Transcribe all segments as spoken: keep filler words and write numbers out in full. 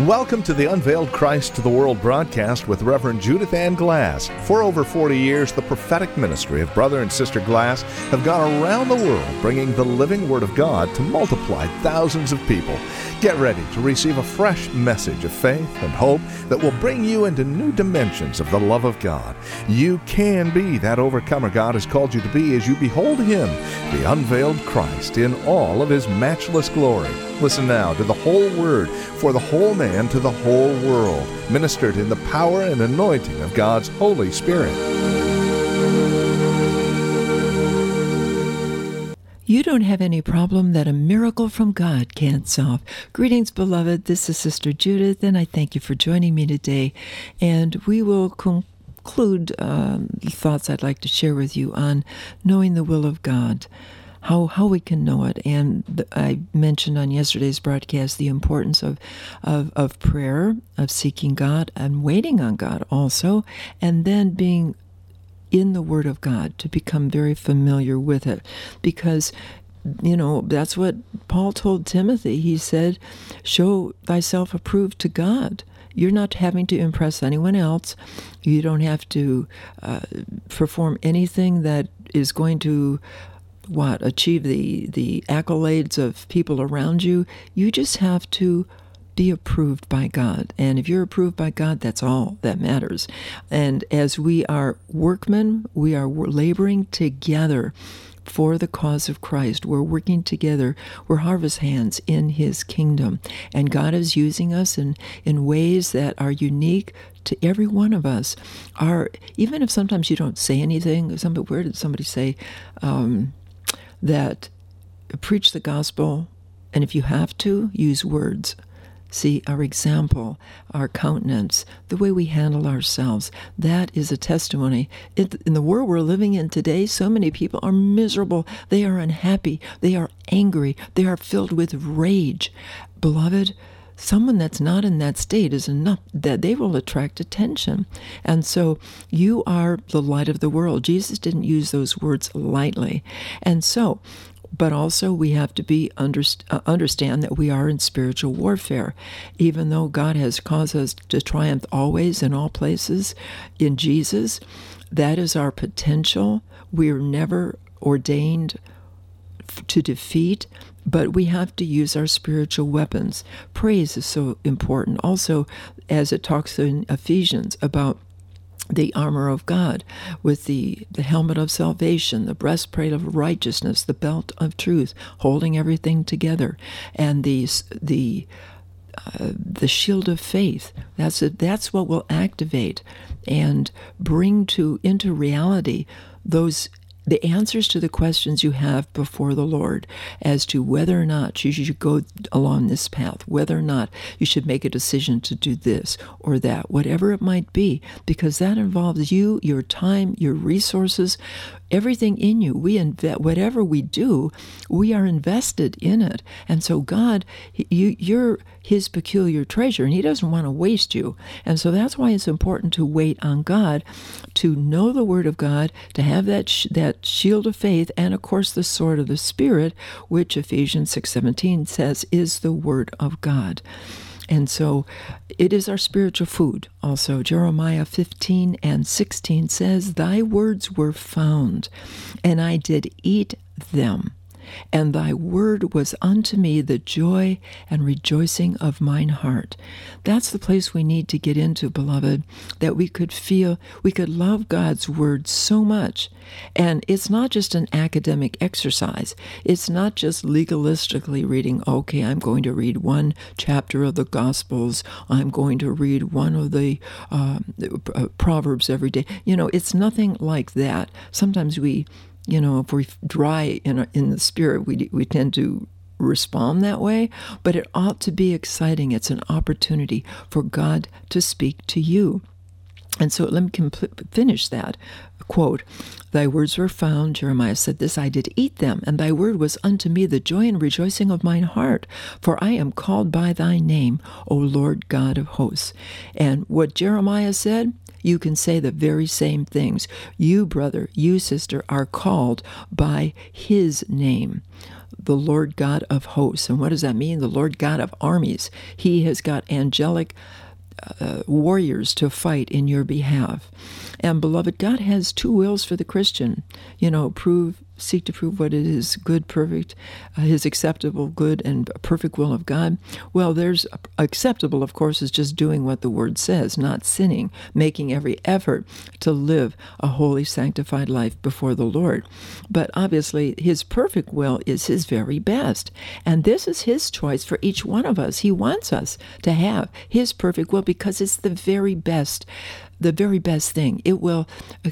Welcome to the Unveiled Christ to the World broadcast with Reverend Judith Ann Glass. For over forty years, the prophetic ministry of Brother and Sister Glass have gone around the world bringing the living Word of God to multiply thousands of people. Get ready to receive a fresh message of faith and hope that will bring you into new dimensions of the love of God. You can be that overcomer God has called you to be as you behold Him, the unveiled Christ, in all of His matchless glory. Listen now to the whole Word for the whole man to the whole world, ministered in the power and anointing of God's Holy Spirit. You don't have any problem that a miracle from God can't solve. Greetings, beloved. This is Sister Judith, and I thank you for joining me today. And we will conclude um, the thoughts I'd like to share with you on knowing the will of God. How how we can know it. And th- I mentioned on yesterday's broadcast the importance of, of of prayer, of seeking God and waiting on God also, and then being in the Word of God to become very familiar with it. Because, you know, that's what Paul told Timothy. He said, show thyself approved to God. You're not having to impress anyone else. You don't have to uh, perform anything that is going to what achieve the the accolades of people around you. You just have to be approved by God. And if you're approved by God, that's all that matters. And as we are workmen, we are laboring together for the cause of Christ. We're working together. We're harvest hands in His kingdom. And God is using us in, in ways that are unique to every one of us. Are even if sometimes you don't say anything. Somebody, where did somebody say um, that preach the gospel, and if you have to, use words. See, our example, our countenance, the way we handle ourselves, that is a testimony. In the world we're living in today, so many people are miserable. They are unhappy. They are angry. They are filled with rage. Beloved, someone that's not in that state is enough that they will attract attention. And so you are the light of the world. Jesus didn't use those words lightly. And so, but also we have to be underst- uh, understand that we are in spiritual warfare. Even though God has caused us to triumph always in all places in Jesus, that is our potential. We are never ordained f- to defeat, but we have to use our spiritual weapons. Praise is so important. Also, as it talks in Ephesians about the armor of God, with the, the helmet of salvation, the breastplate of righteousness, the belt of truth, holding everything together, and the the uh, the shield of faith. That's it. That's what will activate and bring to into reality those the answers to the questions you have before the Lord as to whether or not you should go along this path, whether or not you should make a decision to do this or that, whatever it might be, because that involves you, your time, your resources, everything in you. We invest, whatever we do, we are invested in it. And so God, you, you're His peculiar treasure, and He doesn't want to waste you. And so that's why it's important to wait on God, to know the Word of God, to have that sh- that shield of faith, and of course the sword of the Spirit, which Ephesians six seventeen says is the Word of God. And so it is our spiritual food. Also, Jeremiah fifteen and sixteen says, thy words were found, and I did eat them. And thy word was unto me the joy and rejoicing of mine heart. That's the place we need to get into, beloved, that we could feel, we could love God's word so much. And it's not just an academic exercise. It's not just legalistically reading, okay, I'm going to read one chapter of the Gospels. I'm going to read one of the uh, uh, Proverbs every day. You know, it's nothing like that. Sometimes we You know, if we're dry in in the spirit, we we tend to respond that way. But it ought to be exciting. It's an opportunity for God to speak to you. And so let me compl- finish that quote. Thy words were found, Jeremiah said this, I did eat them, and thy word was unto me the joy and rejoicing of mine heart. For I am called by thy name, O Lord God of hosts. And what Jeremiah said, you can say the very same things. You, brother, you, sister, are called by His name. the Lord God of hosts. And what does that mean? The Lord God of armies. He has got angelic uh, warriors to fight in your behalf. And beloved, God has two wills for the Christian. You know, prove seek to prove what it is good, perfect, uh, his acceptable, good, and perfect will of God. Well, there's acceptable, of course, is just doing what the Word says, not sinning, making every effort to live a holy, sanctified life before the Lord. But obviously, his perfect will is his very best. And this is his choice for each one of us. He wants us to have his perfect will because it's the very best the very best thing. It will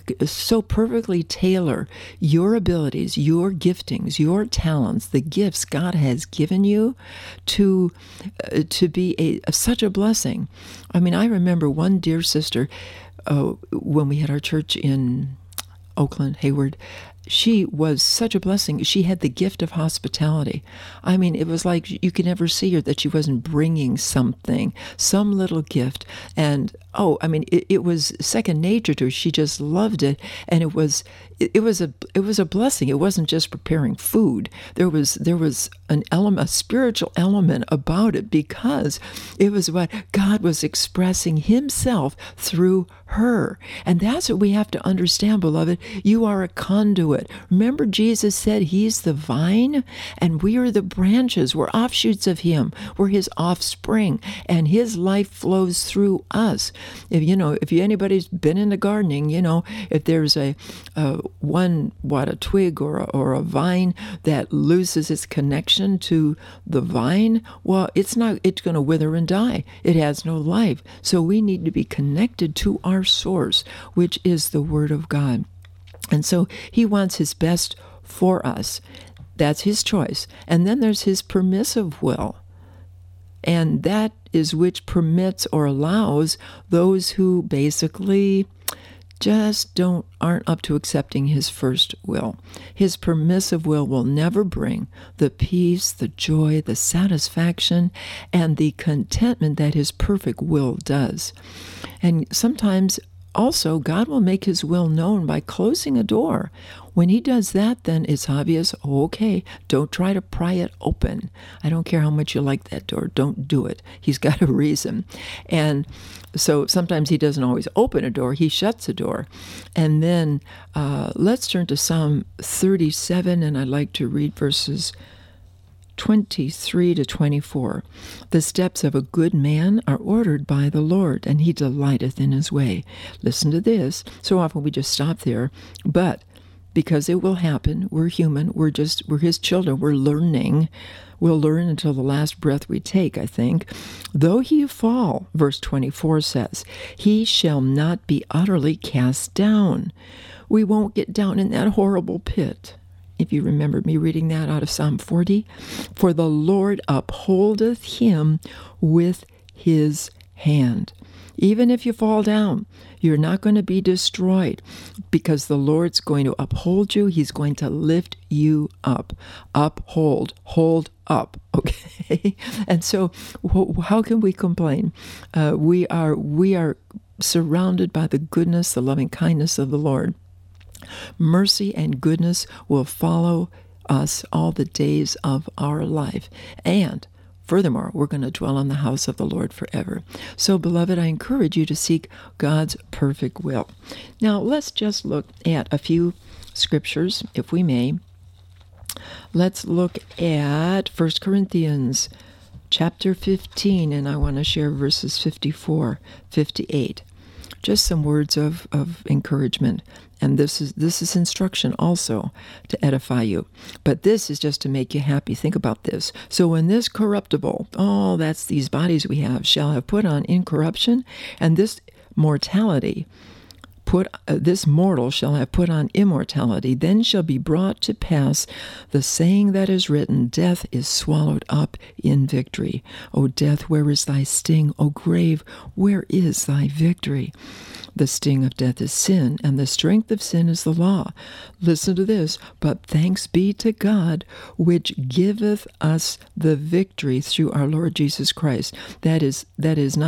so perfectly tailor your abilities, your giftings, your talents, the gifts God has given you to uh, to be a, such a blessing. I mean, I remember one dear sister uh, when we had our church in Oakland, Hayward. She was such a blessing. She had the gift of hospitality. I mean, it was like you could never see her that she wasn't bringing something, some little gift. And, oh, I mean, it, it was second nature to her. She just loved it. And it was it, it was a it was a blessing. It wasn't just preparing food. There was there was an element, a spiritual element about it because it was what God was expressing himself through her. And that's what we have to understand, beloved. You are a conduit. Remember, Jesus said he's the vine and we are the branches. We're offshoots of him. We're his offspring and his life flows through us. If you know, if you, anybody's been into gardening, you know, if there's a, a one, what, a twig or a, or a vine that loses its connection to the vine, well, it's not, it's going to wither and die. It has no life. So we need to be connected to our source, which is the Word of God. And so he wants his best for us. That's his choice. And then there's his permissive will. And that is which permits or allows those who basically just don't aren't up to accepting his first will. His permissive will will never bring the peace, the joy, the satisfaction, and the contentment that his perfect will does. And sometimes also, God will make his will known by closing a door. When he does that, then it's obvious, okay, don't try to pry it open. I don't care how much you like that door. Don't do it. He's got a reason. And so sometimes he doesn't always open a door. He shuts a door. And then uh, let's turn to Psalm thirty-seven, and I'd like to read verses twenty-three to twenty-four. The steps of a good man are ordered by the Lord, and he delighteth in his way. Listen to this. So often we just stop there, but because it will happen, we're human, we're just, we're his children, we're learning. We'll learn until the last breath we take, I think. Though he fall, verse twenty-four says, he shall not be utterly cast down. We won't get down in that horrible pit. If you remember me reading that out of Psalm forty, for the Lord upholdeth him with his hand. Even if you fall down, you're not going to be destroyed because the Lord's going to uphold you. He's going to lift you up. Uphold, hold up, okay? And so how can we complain? Uh, we are we are surrounded by the goodness, the loving kindness of the Lord. Mercy and goodness will follow us all the days of our life. And furthermore, we're going to dwell in the house of the Lord forever. So, beloved, I encourage you to seek God's perfect will. Now, let's just look at a few scriptures, if we may. Let's look at First Corinthians chapter fifteen, and I want to share verses fifty-four, fifty-eight. Just some words of, of encouragement. And this is this is instruction also to edify you. But this is just to make you happy. Think about this. So when this corruptible, oh, that's these bodies we have, shall have put on incorruption, and this mortality, put uh, this mortal shall have put on immortality, then shall be brought to pass the saying that is written, death is swallowed up in victory. O death, where is thy sting? O grave, where is thy victory? The sting of death is sin, and the strength of sin is the law. Listen to this. But thanks be to God, which giveth us the victory through our Lord Jesus Christ. That is, that is not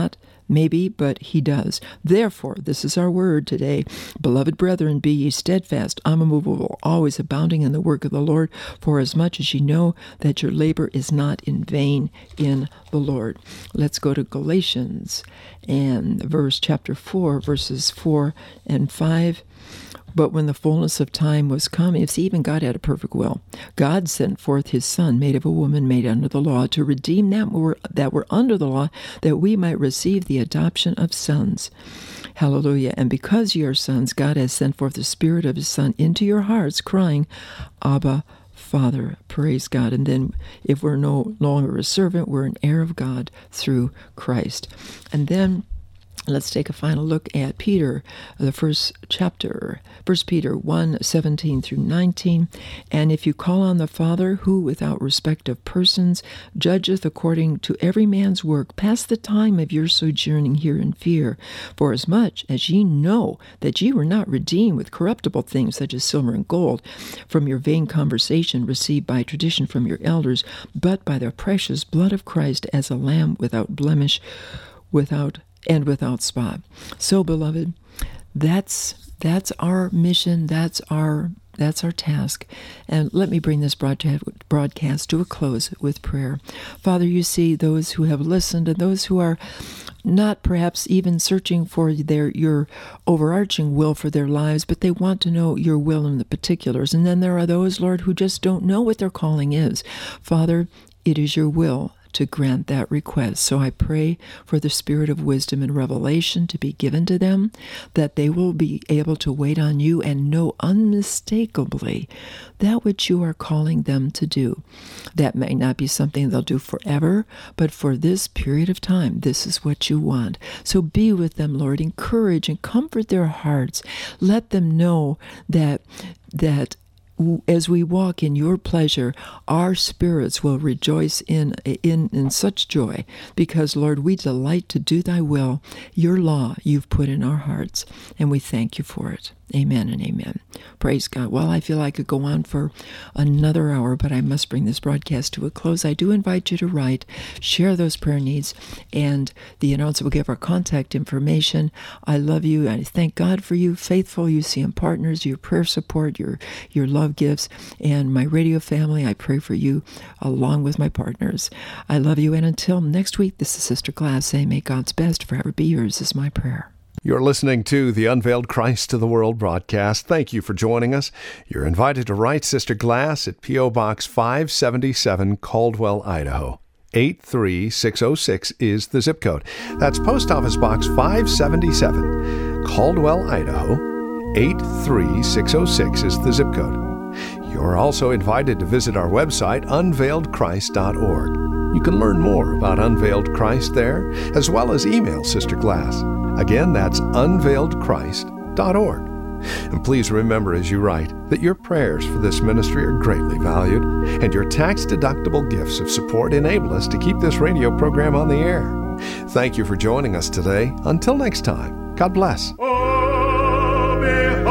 Maybe, but he does. Therefore, this is our word today. Beloved brethren, be ye steadfast, unmovable, always abounding in the work of the Lord, for as much as ye know that your labor is not in vain in the Lord. Let's go to Galatians and verse chapter four, verses four and five. But when the fullness of time was come, if even God had a perfect will, God sent forth his Son, made of a woman, made under the law, to redeem that were, that were under the law, that we might receive the adoption of sons. Hallelujah. And because ye are sons, God has sent forth the Spirit of his Son into your hearts, crying, Abba, Father. Praise God. And then if we're no longer a servant, we're an heir of God through Christ. And then let's take a final look at Peter, the first chapter, First Peter one, seventeen through nineteen. And if you call on the Father, who without respect of persons judgeth according to every man's work, pass the time of your sojourning here in fear. For as much as ye know that ye were not redeemed with corruptible things such as silver and gold from your vain conversation received by tradition from your elders, but by the precious blood of Christ as a lamb without blemish, without and without spot. So, beloved, that's that's our mission. That's our that's our task. And let me bring this broadcast to a close with prayer. Father, you see those who have listened and those who are not perhaps even searching for their your overarching will for their lives, but they want to know your will in the particulars. And then there are those, Lord, who just don't know what their calling is. Father, it is your will to grant that request. So I pray for the spirit of wisdom and revelation to be given to them, that they will be able to wait on you and know unmistakably that which you are calling them to do. That may not be something they'll do forever, but for this period of time, this is what you want. So be with them, Lord. Encourage and comfort their hearts. Let them know that that as we walk in your pleasure, our spirits will rejoice in, in in such joy, because, Lord, we delight to do thy will. Your law you've put in our hearts, and we thank you for it. Amen and amen. Praise God. Well, I feel I could go on for another hour, but I must bring this broadcast to a close. I do invite you to write, share those prayer needs, and the announcer will give our contact information. I love you. I thank God for you, faithful U C M partners, your prayer support, your, your love gifts, and my radio family. I pray for you along with my partners. I love you, and until next week, this is Sister Glass saying, may God's best forever be yours is my prayer. You're listening to the Unveiled Christ to the World broadcast. Thank you for joining us. You're invited to write Sister Glass at P O. Box five seventy-seven, Caldwell, Idaho. eight three six oh six is the zip code. That's Post Office Box five seventy-seven, Caldwell, Idaho. eight three six oh six is the zip code. You're also invited to visit our website, unveiled christ dot org. You can learn more about Unveiled Christ there, as well as email Sister Glass. Again, that's unveiled christ dot org. And please remember as you write that your prayers for this ministry are greatly valued, and your tax-deductible gifts of support enable us to keep this radio program on the air. Thank you for joining us today. Until next time, God bless. Oh,